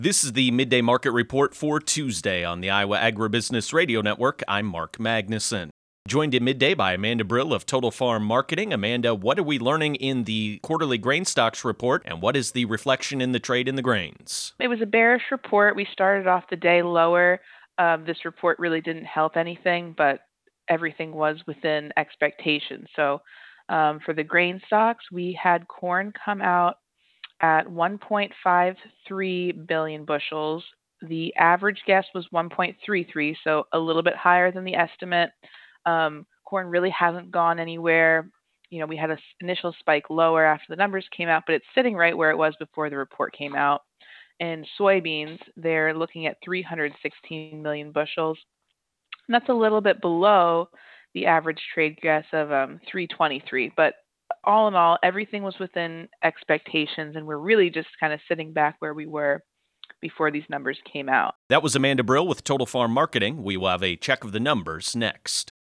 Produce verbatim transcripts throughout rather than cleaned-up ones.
This is the Midday Market Report for Tuesday on the Iowa Agribusiness Radio Network. I'm Mark Magnuson. Joined at midday by Amanda Brill of Total Farm Marketing. Amanda, what are we learning in the quarterly grain stocks report, and what is the reflection in the trade in the grains? It was a bearish report. We started off the day lower. Um, this report really didn't help anything, but everything was within expectations. So um, for the grain stocks, we had corn come out at one point five three billion bushels. The average guess was one point three three, so a little bit higher than the estimate. Um, corn really hasn't gone anywhere. You know, we had an initial spike lower after the numbers came out, but it's sitting right where it was before the report came out. And soybeans, they're looking at three hundred sixteen million bushels. And that's a little bit below the average trade guess of um, three twenty-three. But all in all, everything was within expectations, and we're really just kind of sitting back where we were before these numbers came out. That was Amanda Brill with Total Farm Marketing. We will have a check of the numbers next.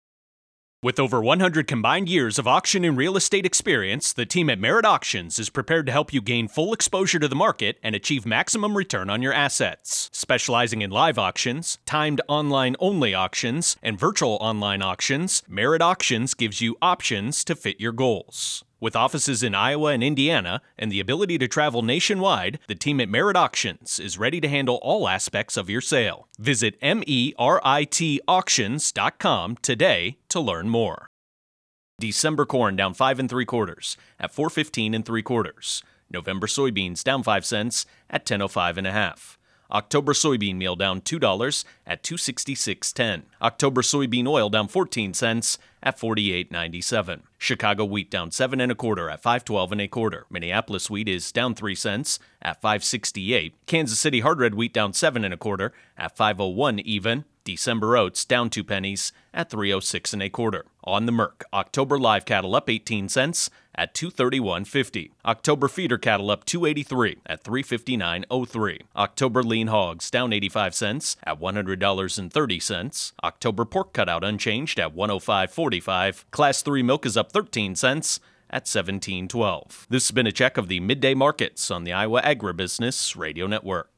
With over one hundred combined years of auction and real estate experience, the team at Merit Auctions is prepared to help you gain full exposure to the market and achieve maximum return on your assets. Specializing in live auctions, timed online-only auctions, and virtual online auctions, Merit Auctions gives you options to fit your goals. With offices in Iowa and Indiana and the ability to travel nationwide, the team at Merit Auctions is ready to handle all aspects of your sale. Visit merit auctions dot com today to learn more. December corn down five and three quarters at four fifteen and three quarters. November soybeans down five cents at ten oh five and a half. October soybean meal down two dollars at two sixty-six ten. October soybean oil down fourteen cents at forty-eight ninety-seven. Chicago wheat down seven and a quarter at five twelve and a quarter. Minneapolis wheat is down three cents at five sixty-eight. Kansas City hard red wheat down seven and a quarter at five oh one even. December oats down two pennies at three oh six and a quarter. On the Merc, October live cattle up eighteen cents at two thirty-one fifty. October feeder cattle up two eighty-three at three fifty-nine oh three. October lean hogs down eighty-five cents at one hundred dollars and thirty cents. October pork cutout unchanged at one oh five forty-five. Class three milk is up thirteen cents at seventeen twelve. This has been a check of the midday markets on the Iowa Agribusiness Radio Network.